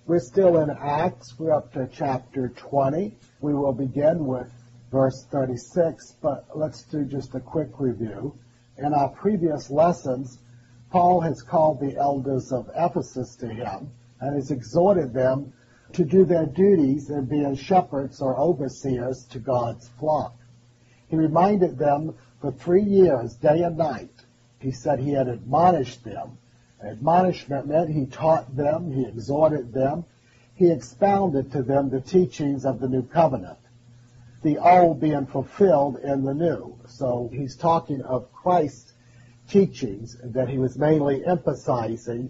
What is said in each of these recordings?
We're still in Acts. We're up to chapter 20. We will begin with verse 36, but let's do just a quick review. In our previous lessons, Paul has called the elders of Ephesus to him and has exhorted them to do their duties and be as shepherds or overseers to God's flock. He reminded them for 3 years, day and night. He said he had admonished them. Admonishment meant he taught them, he exhorted them, he expounded to them the teachings of the new covenant, the old being fulfilled in the new. So he's talking of Christ's teachings that he was mainly emphasizing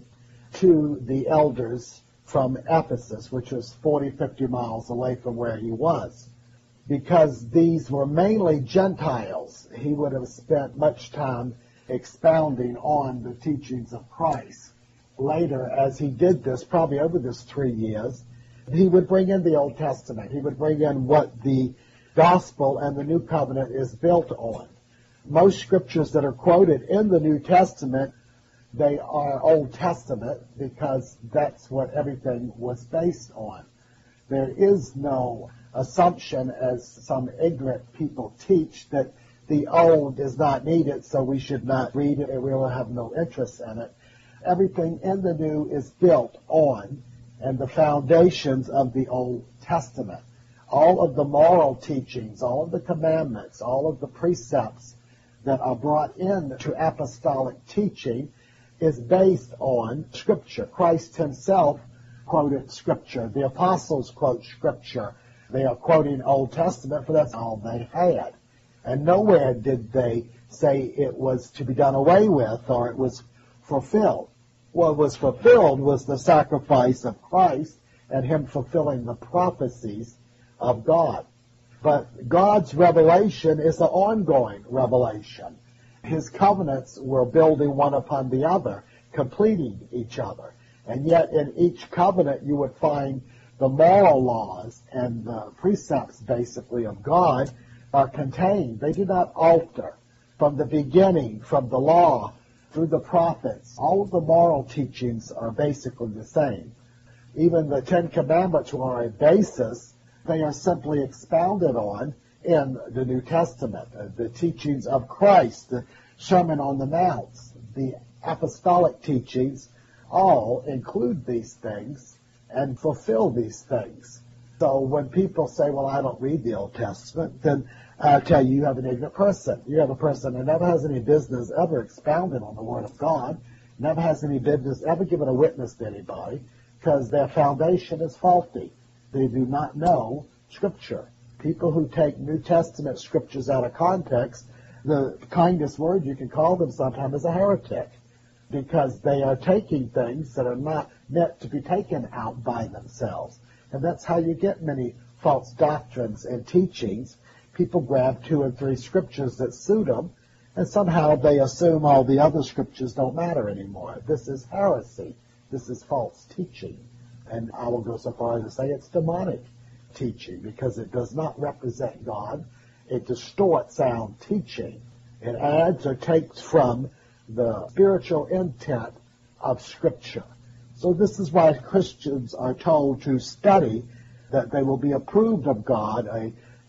to the elders from Ephesus, which was 40, 50 miles away from where he was. Because these were mainly Gentiles, he would have spent much time expounding on the teachings of Christ. Later, as he did this, probably over this 3 years, he would bring in the Old Testament. He would bring in what the gospel and the new covenant is built on. Most scriptures that are quoted in the New Testament, they are Old Testament because that's what everything was based on. There is no assumption, as some ignorant people teach, that the old is not needed, so we should not read it and we will have no interest in it. Everything in the new is built on and the foundations of the Old Testament. All of the moral teachings, all of the commandments, all of the precepts that are brought into apostolic teaching is based on Scripture. Christ himself quoted Scripture. The apostles quote Scripture. They are quoting Old Testament, for that's all they had. And nowhere did they say it was to be done away with or it was fulfilled. What was fulfilled was the sacrifice of Christ and him fulfilling the prophecies of God. But God's revelation is an ongoing revelation. His covenants were building one upon the other, completing each other. And yet in each covenant you would find the moral laws and the precepts, basically, of God are contained. They do not alter. From the beginning, from the law through the prophets, all of the moral teachings are basically the same. Even the Ten Commandments are a basis. They are simply expounded on in the New Testament. The teachings of Christ, the Sermon on the Mount, the apostolic teachings all include these things and fulfill these things. So when people say, well, I don't read the Old Testament, then I'll tell you, you have an ignorant person. You have a person that never has any business ever expounded on the Word of God, never has any business ever given a witness to anybody, because their foundation is faulty. They do not know Scripture. People who take New Testament Scriptures out of context, the kindest word you can call them sometimes is a heretic, because they are taking things that are not meant to be taken out by themselves. And that's how you get many false doctrines and teachings. People grab 2 or 3 scriptures that suit them, and somehow they assume all the other scriptures don't matter anymore. This is heresy. This is false teaching. And I will go so far as to say it's demonic teaching, because it does not represent God. It distorts sound teaching. It adds or takes from the spiritual intent of Scripture. So this is why Christians are told to study, that they will be approved of God, a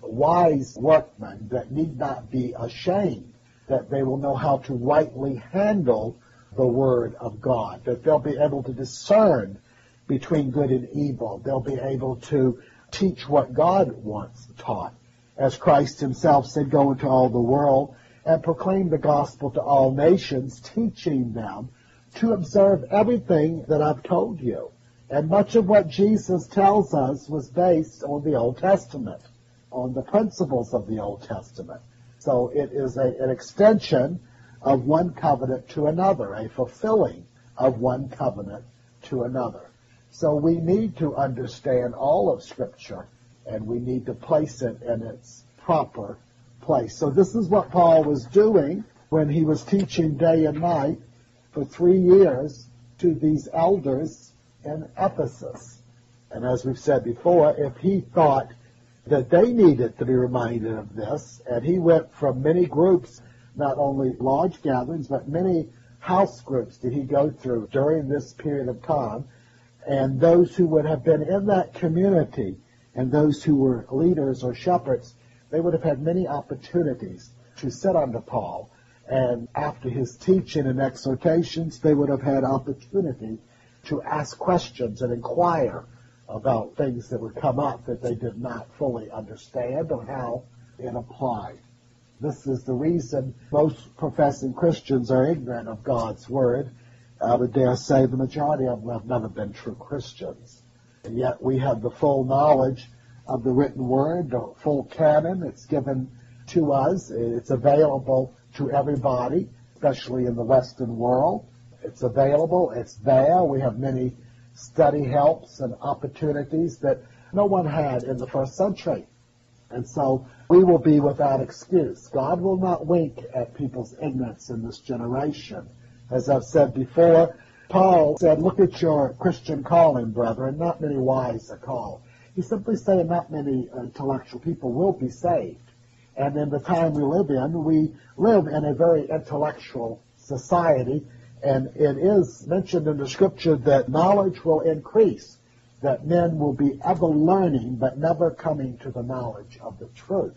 wise workman that need not be ashamed, that they will know how to rightly handle the Word of God, that they'll be able to discern between good and evil. They'll be able to teach what God wants taught. As Christ himself said, go into all the world and proclaim the gospel to all nations, teaching them to observe everything that I've told you. And much of what Jesus tells us was based on the Old Testament, on the principles of the Old Testament. So it is an extension of one covenant to another, a fulfilling of one covenant to another. So we need to understand all of Scripture, and we need to place it in its proper place. So this is what Paul was doing when he was teaching day and night for 3 years to these elders in Ephesus. And as we've said before, if he thought that they needed to be reminded of this, and he went from many groups, not only large gatherings, but many house groups did he go through during this period of time, And those who would have been in that community and those who were leaders or shepherds, they would have had many opportunities to sit under Paul. And after his teaching and exhortations, they would have had opportunity to ask questions and inquire about things that would come up that they did not fully understand or how it applied. This is the reason most professing Christians are ignorant of God's Word. I would dare say the majority of them have never been true Christians. And yet we have the full knowledge of the written Word, the full canon. It's given to us. It's available to everybody, especially in the Western world. It's available. It's there. We have many study helps and opportunities that no one had in the first century. And so we will be without excuse. God will not wink at people's ignorance in this generation. As I've said before, Paul said, look at your Christian calling, brethren. Not many wise are called. He's simply saying not many intellectual people will be saved. And in the time we live in a very intellectual society. And it is mentioned in the Scripture that knowledge will increase, that men will be ever learning but never coming to the knowledge of the truth.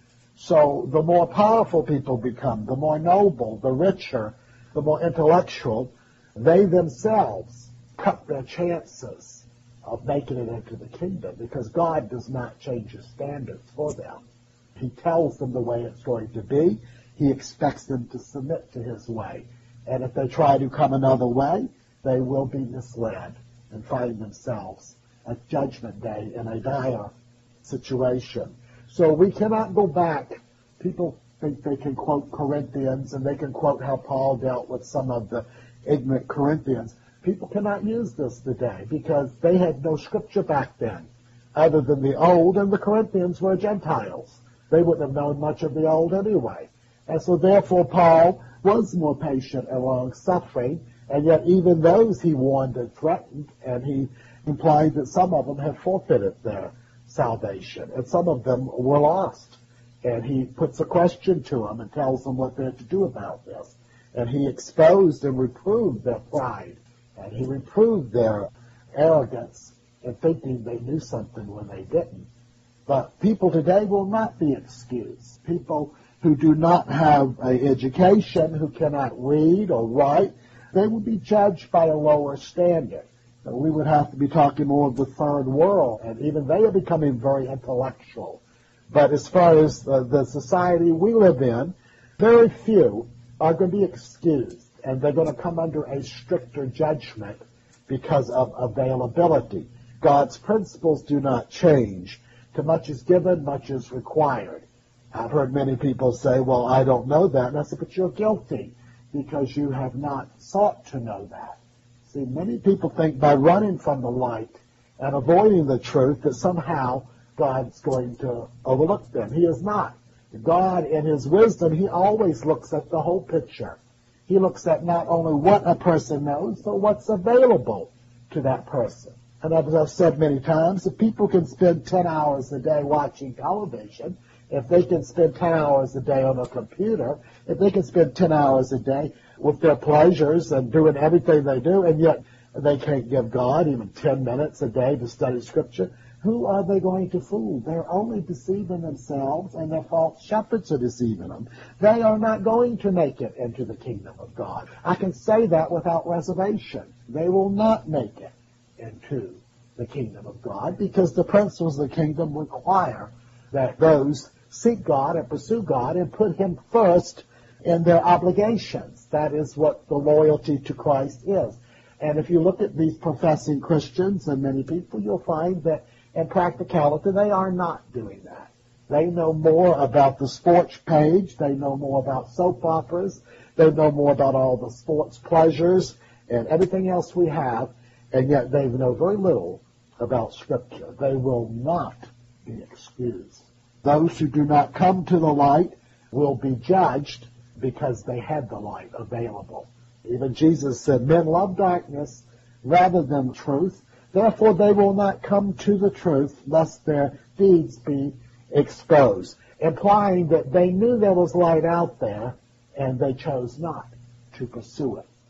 So the more powerful people become, the more noble, the richer, the more intellectual, they themselves cut their chances of making it into the kingdom, because God does not change his standards for them. He tells them the way it's going to be. He expects them to submit to his way. And if they try to come another way, they will be misled and find themselves at Judgment Day in a dire situation. So we cannot go back. People think they can quote Corinthians, and they can quote how Paul dealt with some of the ignorant Corinthians. People cannot use this today because they had no Scripture back then other than the Old, and the Corinthians were Gentiles. They wouldn't have known much of the Old anyway. And so therefore Paul was more patient and long-suffering, and yet even those he warned and threatened, and he implied that some of them had forfeited their salvation, and some of them were lost. And he puts a question to them and tells them what they're to do about this. And he exposed and reproved their pride, and he reproved their arrogance in thinking they knew something when they didn't. But people today will not be excused. People who do not have an education, who cannot read or write, they will be judged by a lower standard. So we would have to be talking more of the third world, and even they are becoming very intellectual. But as far as the society we live in, very few are going to be excused, and they're going to come under a stricter judgment because of availability. God's principles do not change. To much is given, much is required. I've heard many people say, well, I don't know that. And I said, but you're guilty because you have not sought to know that. See, many people think by running from the light and avoiding the truth that somehow God's going to overlook them. He is not. God, in his wisdom, he always looks at the whole picture. He looks at not only what a person knows, but what's available to that person. And as I've said many times, if people can spend 10 hours a day watching television, if they can spend 10 hours a day on a computer, if they can spend 10 hours a day with their pleasures and doing everything they do, and yet they can't give God even 10 minutes a day to study Scripture, who are they going to fool? They're only deceiving themselves, and their false shepherds are deceiving them. They are not going to make it into the kingdom of God. I can say that without reservation. They will not make it into the kingdom of God, because the principles of the kingdom require that those seek God and pursue God and put him first in their obligations. That is what the loyalty to Christ is. And if you look at these professing Christians and many people, you'll find that in practicality they are not doing that. They know more about the sports page. They know more about soap operas. They know more about all the sports pleasures and everything else we have, and yet they know very little about Scripture. They will not be excused. Those who do not come to the light will be judged because they had the light available. Even Jesus said, men love darkness rather than truth. Therefore they will not come to the truth, lest their deeds be exposed. Implying that they knew there was light out there, and they chose not to pursue it.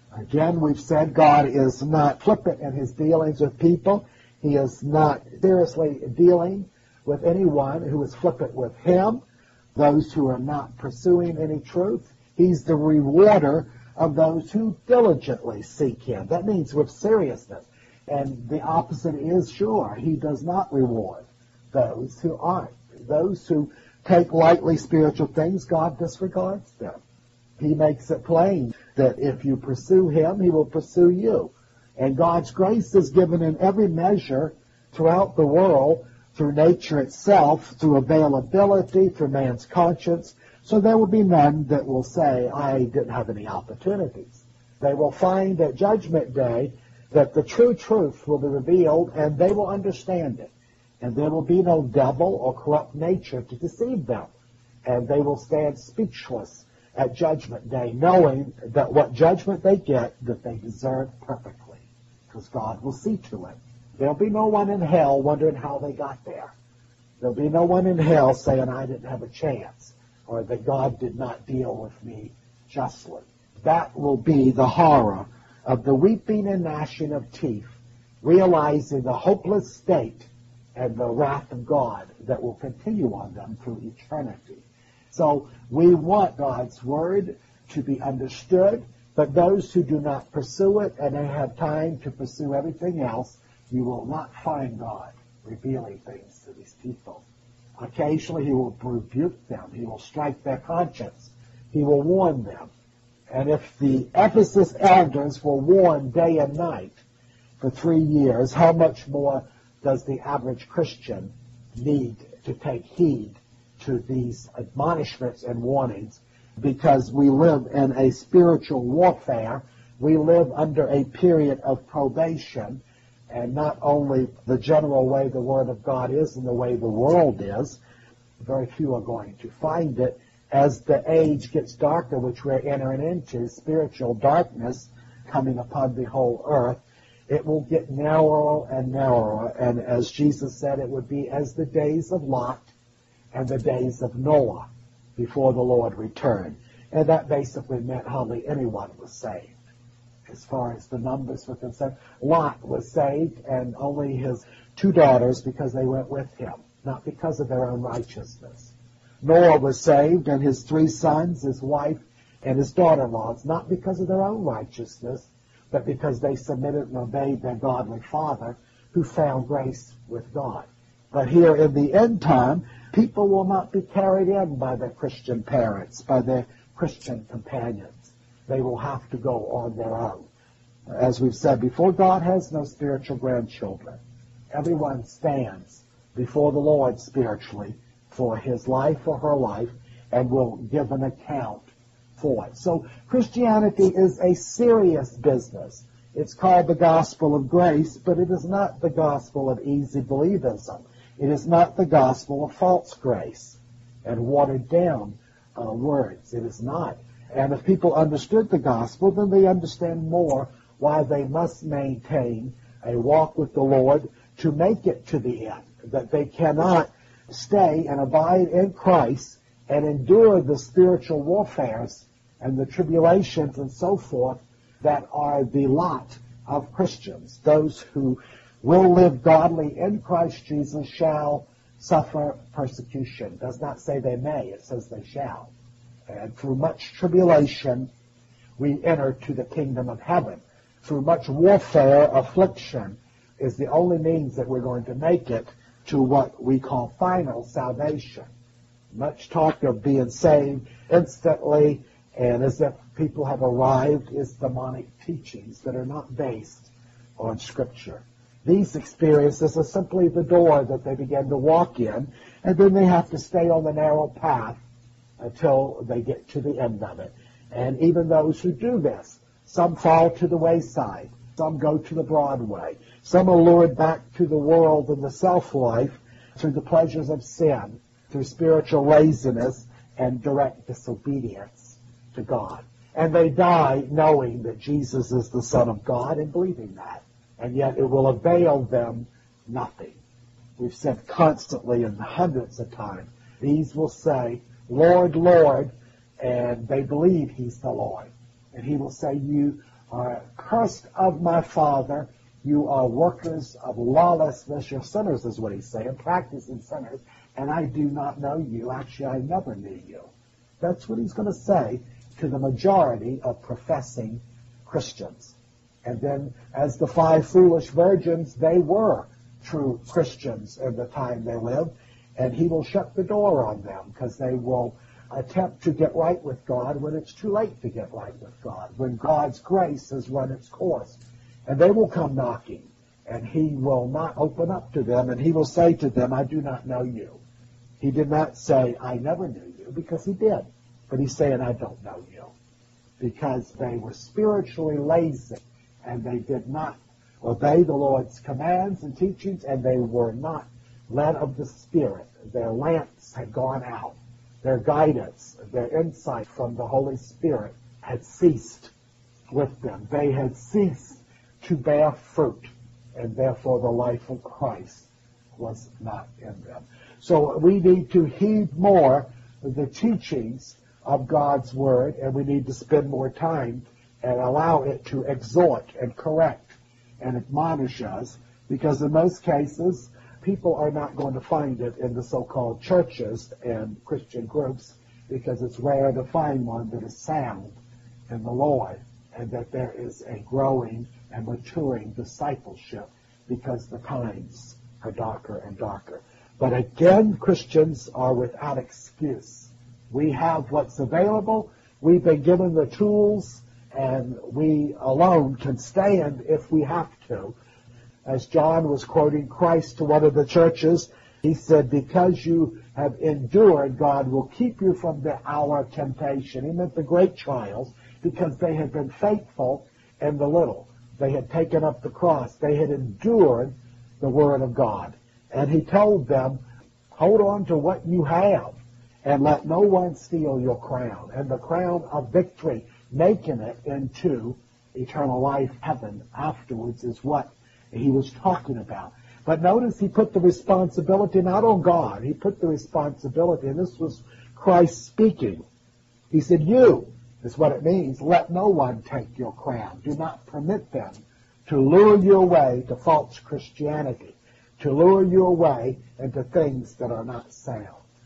Again, we've said God is not flippant in his dealings with people. He is not seriously dealing with anyone who is flippant with him, those who are not pursuing any truth. He's the rewarder of those who diligently seek him. That means with seriousness. And the opposite is sure. He does not reward those who aren't. Those who take lightly spiritual things, God disregards them. He makes it plain that if you pursue him, he will pursue you. And God's grace is given in every measure throughout the world, through nature itself, through availability, through man's conscience. So there will be none that will say, I didn't have any opportunities. They will find at Judgment Day that the true truth will be revealed, and they will understand it. And there will be no devil or corrupt nature to deceive them. And they will stand speechless at Judgment Day, knowing that what judgment they get, that they deserve perfectly, because God will see to it. There'll be no one in hell wondering how they got there. There'll be no one in hell saying, I didn't have a chance, or that God did not deal with me justly. That will be the horror of the weeping and gnashing of teeth, realizing the hopeless state and the wrath of God that will continue on them through eternity. So we want God's word to be understood, but those who do not pursue it and they have time to pursue everything else, you will not find God revealing things to these people. Occasionally he will rebuke them. He will strike their conscience. He will warn them. And if the Ephesus elders were warned day and night for 3 years, how much more does the average Christian need to take heed to these admonishments and warnings? Because we live in a spiritual warfare. We live under a period of probation, and not only the general way the Word of God is and the way the world is. Very few are going to find it. As the age gets darker, which we're entering into, spiritual darkness coming upon the whole earth, it will get narrower and narrower. And as Jesus said, it would be as the days of Lot and the days of Noah before the Lord returned. And that basically meant hardly anyone was saved. As far as the numbers were concerned, Lot was saved, and only his 2 daughters, because they went with him, not because of their own righteousness. Noah was saved, and his 3 sons, his wife, and his daughter-in-laws, not because of their own righteousness, but because they submitted and obeyed their godly father, who found grace with God. But here in the end time, people will not be carried in by their Christian parents, by their Christian companions. They will have to go on their own. As we've said before, God has no spiritual grandchildren. Everyone stands before the Lord spiritually for his life or her life and will give an account for it. So Christianity is a serious business. It's called the gospel of grace, but it is not the gospel of easy believism. It is not the gospel of false grace and watered down words. It is not. And if people understood the gospel, then they understand more why they must maintain a walk with the Lord to make it to the end. That they cannot stay and abide in Christ and endure the spiritual warfares and the tribulations and so forth that are the lot of Christians. Those who will live godly in Christ Jesus shall suffer persecution. It does not say they may, it says they shall. And through much tribulation, we enter to the kingdom of heaven. Through much warfare, affliction is the only means that we're going to make it to what we call final salvation. Much talk of being saved instantly and as if people have arrived is demonic teachings that are not based on Scripture. These experiences are simply the door that they begin to walk in, and then they have to stay on the narrow path until they get to the end of it. And even those who do this, some fall to the wayside, some go to the broad way, some are lured back to the world and the self-life through the pleasures of sin, through spiritual laziness and direct disobedience to God. And they die knowing that Jesus is the Son of God and believing that. And yet it will avail them nothing. We've said constantly and hundreds of times, these will say, Lord, Lord, and they believe he's the Lord. And he will say, you are cursed of my Father. You are workers of lawlessness. You're sinners, is what he's saying, practicing sinners, and I do not know you. Actually, I never knew you. That's what he's going to say to the majority of professing Christians. And then, as the 5 foolish virgins, they were true Christians in the time they lived, and he will shut the door on them because they will attempt to get right with God when it's too late to get right with God, when God's grace has run its course. And they will come knocking, and he will not open up to them, and he will say to them, I do not know you. He did not say, I never knew you, because he did. But he's saying, I don't know you, because they were spiritually lazy, and they did not obey the Lord's commands and teachings, and they were not led of the Spirit. Their lamps had gone out. Their guidance, their insight from the Holy Spirit had ceased with them. They had ceased to bear fruit, and therefore the life of Christ was not in them. So we need to heed more the teachings of God's Word, and we need to spend more time and allow it to exhort and correct and admonish us, because in most cases, people are not going to find it in the so-called churches and Christian groups, because it's rare to find one that is sound in the Lord and that there is a growing and maturing discipleship, because the times are darker and darker. But again, Christians are without excuse. We have what's available. We've been given the tools, and we alone can stand if we have to. As John was quoting Christ to one of the churches, he said, because you have endured, God will keep you from the hour of temptation. He meant the great trials, because they had been faithful in the little. They had taken up the cross. They had endured the Word of God. And he told them, hold on to what you have, and let no one steal your crown. And the crown of victory, making it into eternal life, heaven afterwards, is what he was talking about. But notice he put the responsibility not on God. He put the responsibility, and this was Christ speaking. He said, you is what it means. Let no one take your crown. Do not permit them to lure you away to false Christianity, to lure you away into things that are not sound.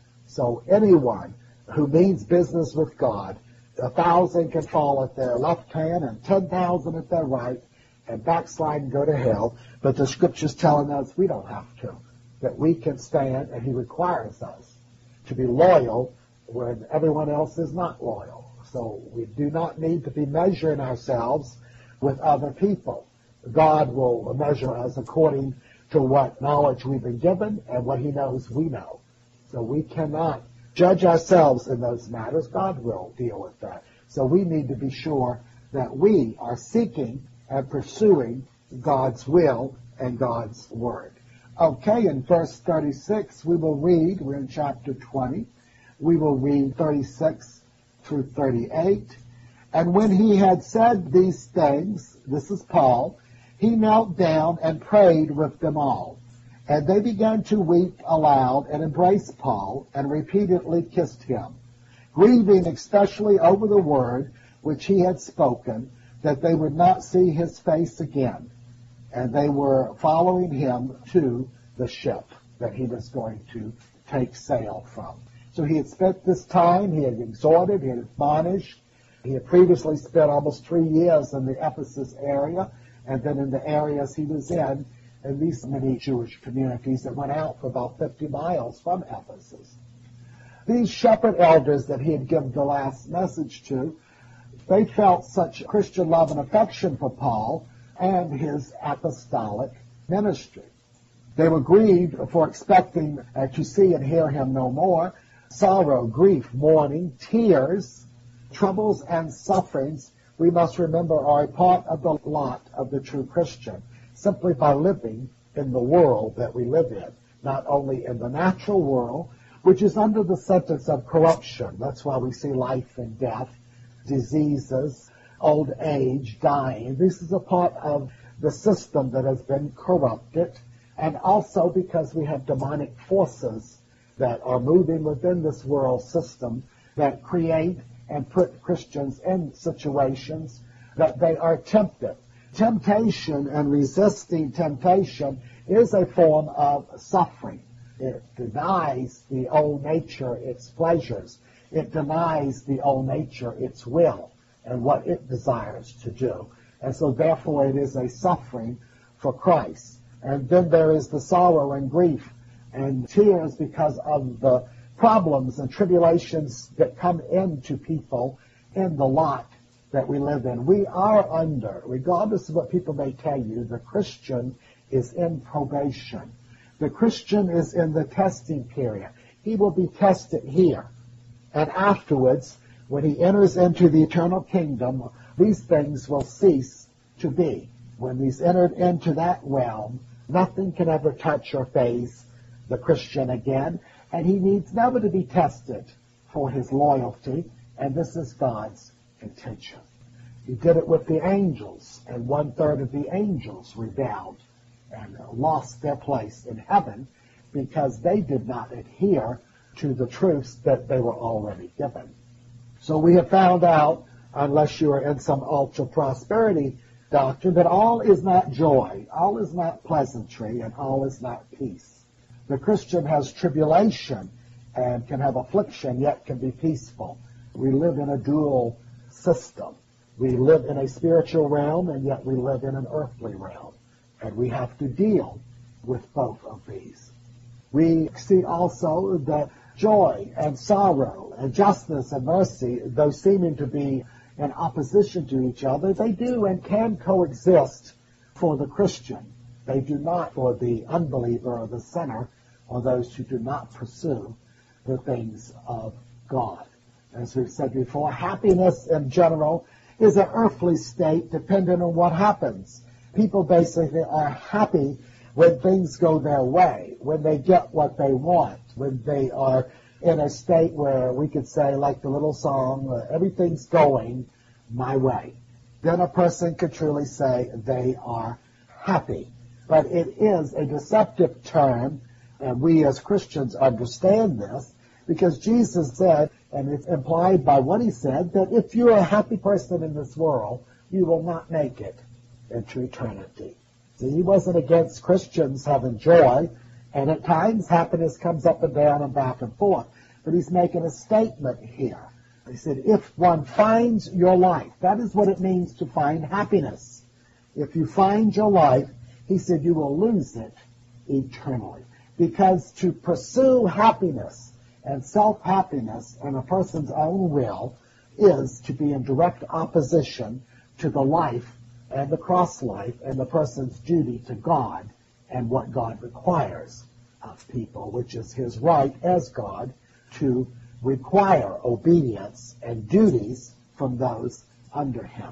So anyone who means business with God, 1,000 can fall at their left hand and 10,000 at their right, and backslide and go to hell. But the Scripture's telling us we don't have to, that we can stand, and he requires us to be loyal when everyone else is not loyal. So we do not need to be measuring ourselves with other people. God will measure us according to what knowledge we've been given and what he knows we know. So we cannot judge ourselves in those matters. God will deal with that. So we need to be sure that we are seeking and pursuing God's will and God's word. Okay, in verse 36, we will read, we're in chapter 20, we will read 36 through 38. And when he had said these things, this is Paul, he knelt down and prayed with them all. And they began to weep aloud and embrace Paul and repeatedly kissed him, grieving especially over the word which he had spoken, that they would not see his face again. And they were following him to the ship that he was going to take sail from. So he had spent this time, he had exhorted, he had admonished. He had previously spent almost 3 years in the Ephesus area, and then in the areas he was in these many Jewish communities that went out for about 50 miles from Ephesus. These shepherd elders that he had given the last message to, they felt such Christian love and affection for Paul and his apostolic ministry. They were grieved for expecting to see and hear him no more. Sorrow, grief, mourning, tears, troubles, and sufferings, we must remember, are a part of the lot of the true Christian, simply by living in the world that we live in, not only in the natural world, which is under the sentence of corruption. That's why we see life and death, diseases, old age, dying. This is a part of the system that has been corrupted, and also because we have demonic forces that are moving within this world system that create and put Christians in situations that they are tempted. Temptation and resisting temptation is a form of suffering. It denies the old nature its pleasures. It denies the old nature its will and what it desires to do. And so therefore it is a suffering for Christ. And then there is the sorrow and grief and tears because of the problems and tribulations that come into people in the lot that we live in. We are under, regardless of what people may tell you, the Christian is in probation. The Christian is in the testing period. He will be tested here. And afterwards, when he enters into the eternal kingdom, these things will cease to be. When he's entered into that realm, nothing can ever touch or faze the Christian again, and he needs never to be tested for his loyalty, and this is God's intention. He did it with the angels, and 1/3 of the angels rebelled and lost their place in heaven because they did not adhere to the truths that they were already given. So we have found out, unless you are in some ultra-prosperity doctrine, that all is not joy, all is not pleasantry, and all is not peace. The Christian has tribulation and can have affliction, yet can be peaceful. We live in a dual system. We live in a spiritual realm, and yet we live in an earthly realm. And we have to deal with both of these. We see also that joy and sorrow and justice and mercy, though seeming to be in opposition to each other, they do and can coexist for the Christian. They do not for the unbeliever or the sinner or those who do not pursue the things of God. As we've said before, happiness in general is an earthly state dependent on what happens. People basically are happy when things go their way, when they get what they want, when they are in a state where we could say, like the little song, everything's going my way. Then a person could truly say they are happy. But it is a deceptive term, and we as Christians understand this, because Jesus said, and it's implied by what he said, that if you're a happy person in this world, you will not make it into eternity. See, he wasn't against Christians having joy, and at times happiness comes up and down and back and forth. But he's making a statement here. He said, if one finds your life, that is what it means to find happiness. If you find your life, he said, you will lose it eternally. Because to pursue happiness and self-happiness in a person's own will is to be in direct opposition to the life and the cross life and the person's duty to God and what God requires of people, which is his right as God to require obedience and duties from those under him.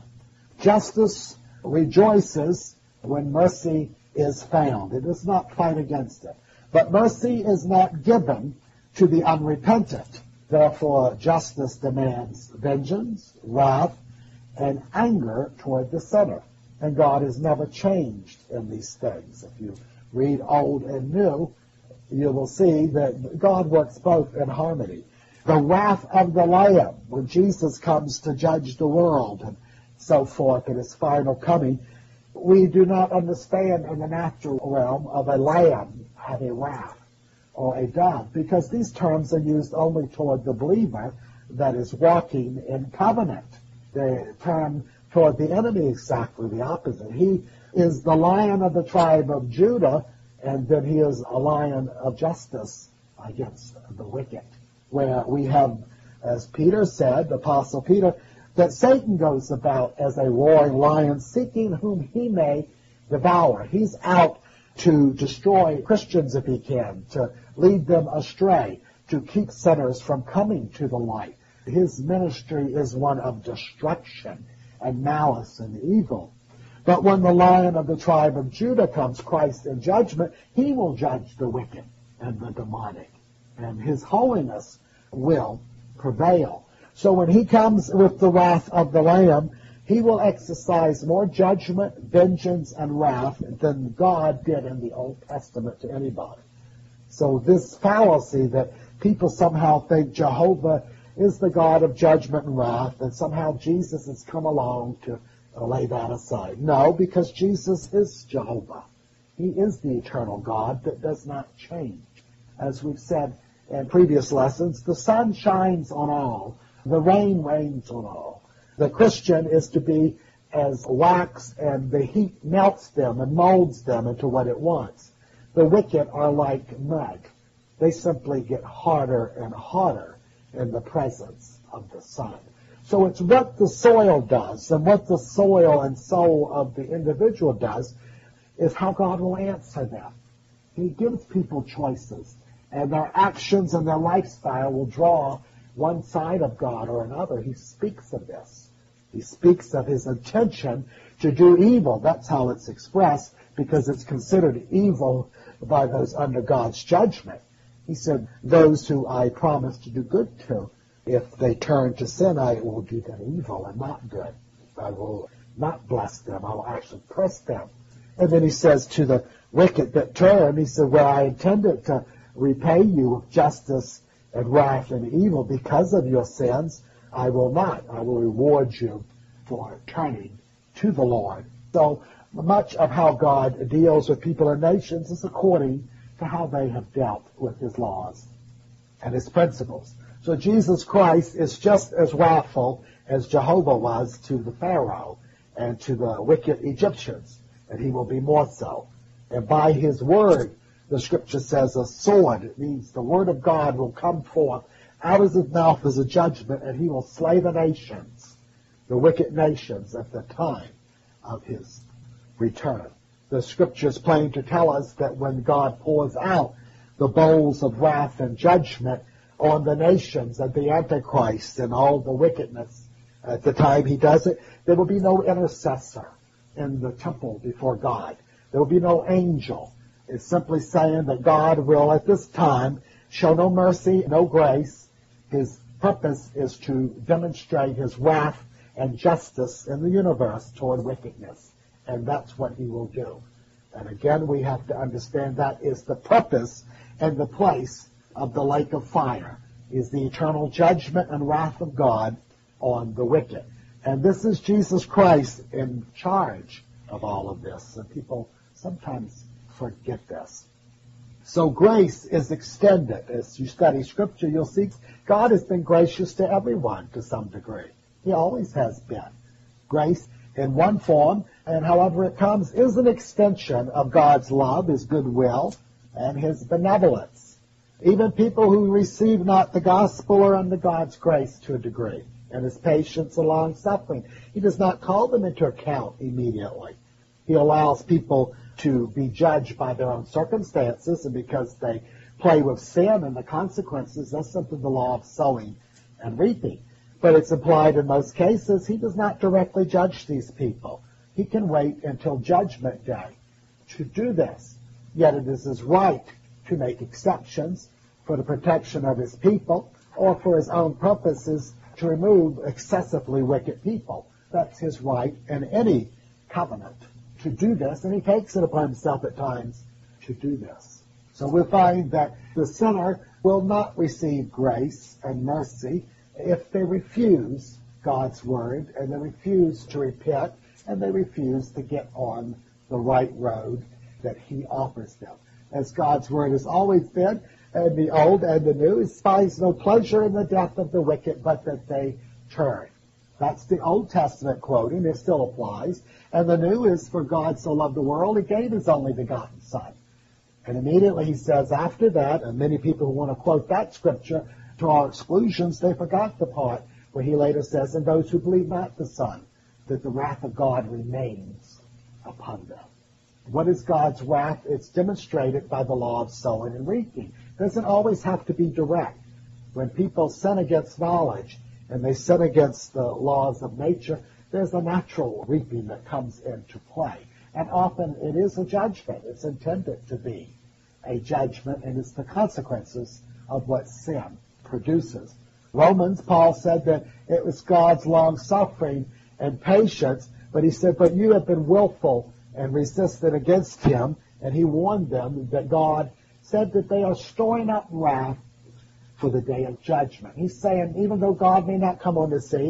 Justice rejoices when mercy is found. It does not fight against it. But mercy is not given to the unrepentant. Therefore, justice demands vengeance, wrath, and anger toward the sinner. And God is never changed in these things. If you read Old and New, you will see that God works both in harmony. The wrath of the Lamb, when Jesus comes to judge the world and so forth in his final coming, we do not understand in the natural realm of a lamb having wrath or a dove, because these terms are used only toward the believer that is walking in covenant. The term toward the enemy is exactly the opposite. He is the Lion of the tribe of Judah, and then he is a lion of justice against the wicked. Where we have, as Peter said, the Apostle Peter, that Satan goes about as a roaring lion seeking whom he may devour. He's out to destroy Christians if he can, to lead them astray, to keep sinners from coming to the light. His ministry is one of destruction and malice and evil. But when the Lion of the tribe of Judah comes, Christ in judgment, he will judge the wicked and the demonic, and his holiness will prevail. So when he comes with the wrath of the Lamb, he will exercise more judgment, vengeance, and wrath than God did in the Old Testament to anybody. So this fallacy that people somehow think Jehovah is the God of judgment and wrath, and somehow Jesus has come along to lay that aside. No, because Jesus is Jehovah. He is the eternal God that does not change. As we've said in previous lessons, the sun shines on all. The rain rains on all. The Christian is to be as wax, and the heat melts them and molds them into what it wants. The wicked are like mud. They simply get harder and harder in the presence of the sun. So it's what the soil does, and what the soil and soul of the individual does is how God will answer them. He gives people choices, and their actions and their lifestyle will draw one side of God or another. He speaks of this. He speaks of his intention to do evil. That's how it's expressed, because it's considered evil by those under God's judgment. He said, those who I promise to do good to, if they turn to sin, I will do them evil and not good. I will not bless them. I will actually curse them. And then he says to the wicked that turn, he said, well, I intended to repay you with justice and wrath and evil because of your sins. I will not. I will reward you for turning to the Lord. So much of how God deals with people and nations is according to how they have dealt with his laws and his principles. So Jesus Christ is just as wrathful as Jehovah was to the Pharaoh and to the wicked Egyptians, and he will be more so. And by his word, the scripture says, a sword, it means the word of God will come forth out of his mouth as a judgment, and he will slay the nations, the wicked nations, at the time of his return. The scripture is plain to tell us that when God pours out the bowls of wrath and judgment on the nations of the Antichrist and all the wickedness at the time he does it, there will be no intercessor in the temple before God. There will be no angel. It's simply saying that God will at this time show no mercy, no grace. His purpose is to demonstrate his wrath and justice in the universe toward wickedness. And that's what he will do. And again, we have to understand that is the purpose and the place of the lake of fire, is the eternal judgment and wrath of God on the wicked. And this is Jesus Christ in charge of all of this. And people sometimes forget this. So grace is extended. As you study Scripture, you'll see God has been gracious to everyone to some degree. He always has been. Grace in one form, and however it comes, is an extension of God's love, his goodwill, and his benevolence. Even people who receive not the gospel are under God's grace to a degree, and his patience and long-suffering. He does not call them into account immediately. He allows people to be judged by their own circumstances, and because they play with sin and the consequences, that's simply the law of sowing and reaping. But it's implied in most cases, he does not directly judge these people. He can wait until judgment day to do this. Yet it is his right to make exceptions for the protection of his people or for his own purposes to remove excessively wicked people. That's his right in any covenant to do this, and he takes it upon himself at times to do this. So we'll find that the sinner will not receive grace and mercy if they refuse God's word, and they refuse to repent, and they refuse to get on the right road that he offers them. As God's word has always been, and the old and the new, it finds no pleasure in the death of the wicked, but that they turn. That's the Old Testament quoting. It still applies. And the new is, for God so loved the world, he gave his only begotten Son. And immediately he says after that, and many people who want to quote that scripture to our exclusions, they forgot the part where he later says, and those who believe not the Son, that the wrath of God remains upon them. What is God's wrath? It's demonstrated by the law of sowing and reaping. It doesn't always have to be direct. When people sin against knowledge and they sin against the laws of nature, there's a natural reaping that comes into play. And often it is a judgment. It's intended to be a judgment, and it's the consequences of what sin produces. Romans, Paul said that it was God's long-suffering and patience, but he said, but you have been willful and resisted against him, and he warned them that God said that they are storing up wrath for the day of judgment. He's saying, even though God may not come on the scene,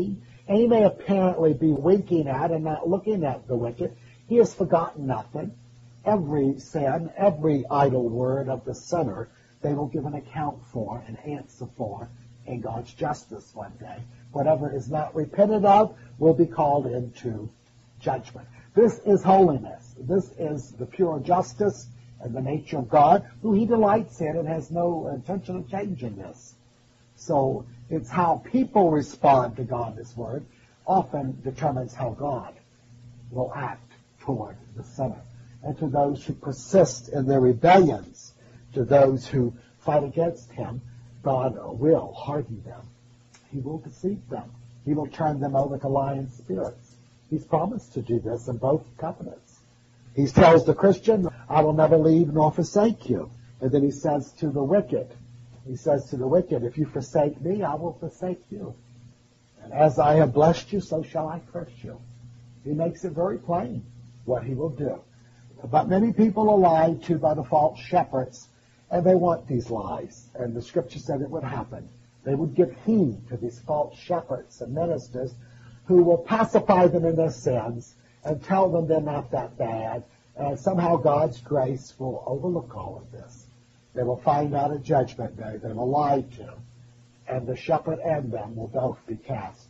And he may apparently be winking at and not looking at the wicked. He has forgotten nothing. Every sin, every idle word of the sinner, they will give an account for, an answer for, in God's justice one day. Whatever is not repented of will be called into judgment. This is holiness. This is the pure justice and the nature of God, who he delights in and has no intention of changing this. So it's how people respond to God, this word, often determines how God will act toward the sinner. And to those who persist in their rebellions, to those who fight against him, God will harden them. He will deceive them. He will turn them over to lion spirits. He's promised to do this in both covenants. He tells the Christian, I will never leave nor forsake you. And then he says to the wicked, if you forsake me, I will forsake you. And as I have blessed you, so shall I curse you. He makes it very plain what he will do. But many people are lied to by the false shepherds, and they want these lies. And the Scripture said it would happen. They would give heed to these false shepherds and ministers who will pacify them in their sins and tell them they're not that bad, and somehow God's grace will overlook all of this. They will find out at Judgment Day they were lied to, and the shepherd and them will both be cast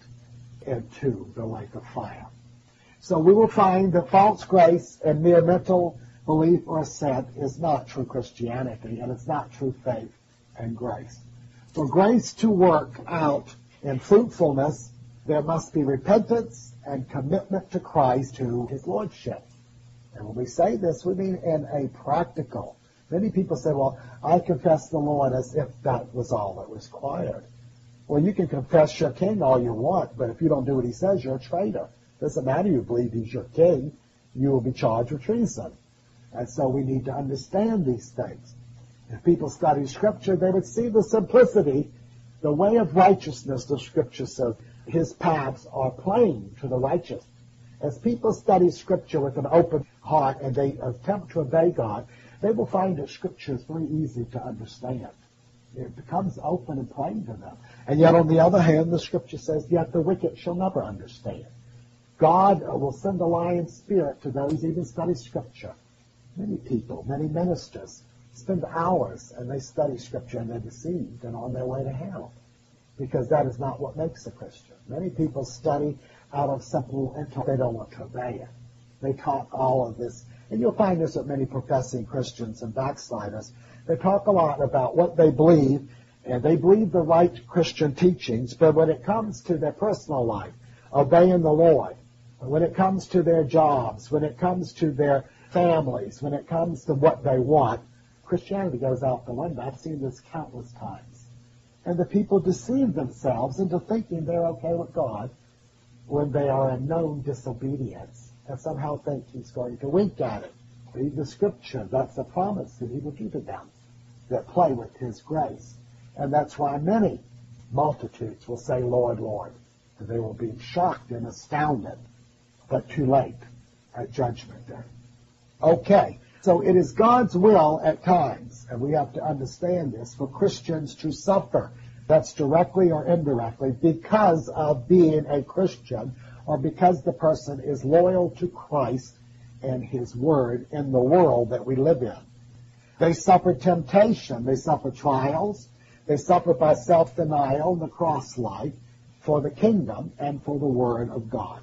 into the lake of fire. So we will find that false grace and mere mental belief or assent is not true Christianity, and it's not true faith and grace. For grace to work out in fruitfulness, there must be repentance and commitment to Christ, to his lordship. And when we say this, we mean in a practical. Many people say, well, I confess the Lord as if that was all that was required. Well, you can confess your king all you want, but if you don't do what he says, you're a traitor. Doesn't matter you believe he's your king, you will be charged with treason. And so we need to understand these things. If people study Scripture, they would see the simplicity, the way of righteousness, the Scripture says. His paths are plain to the righteous. As people study Scripture with an open heart and they attempt to obey God, they will find that Scripture is very easy to understand. It becomes open and plain to them. And yet, on the other hand, the Scripture says, yet the wicked shall never understand. God will send a lion spirit to those who even study Scripture. Many people, many ministers, spend hours and they study Scripture and they're deceived and on their way to hell, because that is not what makes a Christian. Many people study out of simple intellect. They don't want to obey it. They talk all of this, and you'll find this with many professing Christians and backsliders. They talk a lot about what they believe, and they believe the right Christian teachings, but when it comes to their personal life, obeying the Lord, when it comes to their jobs, when it comes to their families, when it comes to what they want, Christianity goes out the window. I've seen this countless times. And the people deceive themselves into thinking they're okay with God when they are in known disobedience and somehow think he's going to wink at it. Read the Scripture. That's a promise that he will do to them that play with his grace. And that's why many multitudes will say, Lord, Lord. And they will be shocked and astounded, but too late at Judgment Day. Okay, so it is God's will at times, and we have to understand this, for Christians to suffer. That's directly or indirectly because of being a Christian or because the person is loyal to Christ and his word in the world that we live in. They suffer temptation. They suffer trials. They suffer by self-denial and the cross life for the kingdom and for the word of God.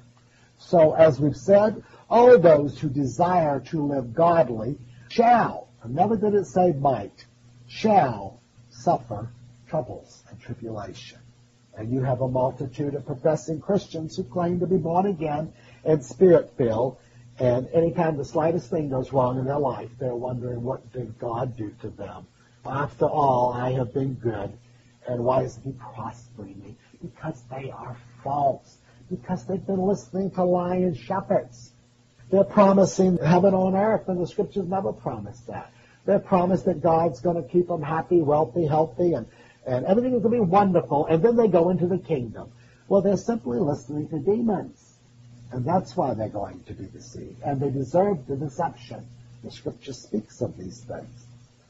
So as we've said, all those who desire to live godly shall, and never did it say might, shall suffer troubles and tribulation. And you have a multitude of professing Christians who claim to be born again and spirit-filled, and anytime the slightest thing goes wrong in their life, they're wondering, what did God do to them? After all, I have been good, and why isn't he prospering me? Because they are false, because they've been listening to lying shepherds. They're promising heaven on earth, and the Scriptures never promise that. They're promised that God's going to keep them happy, wealthy, healthy, and everything is going to be wonderful, and then they go into the kingdom. Well, they're simply listening to demons, and that's why they're going to be deceived, and they deserve the deception. The Scripture speaks of these things.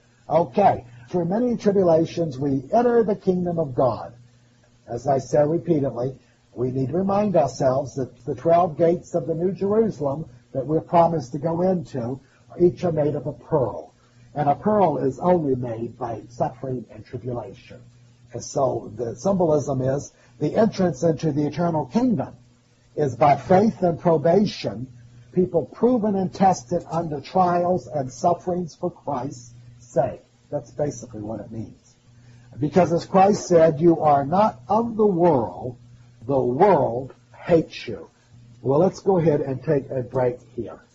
Okay, through many tribulations we enter the kingdom of God. As I said repeatedly, We need to remind ourselves that the 12 gates of the New Jerusalem that we're promised to go into, each are made of a pearl. And a pearl is only made by suffering and tribulation. And so the symbolism is the entrance into the eternal kingdom is by faith and probation, people proven and tested under trials and sufferings for Christ's sake. That's basically what it means. Because as Christ said, you are not of the world hates you. Well, let's go ahead and take a break here.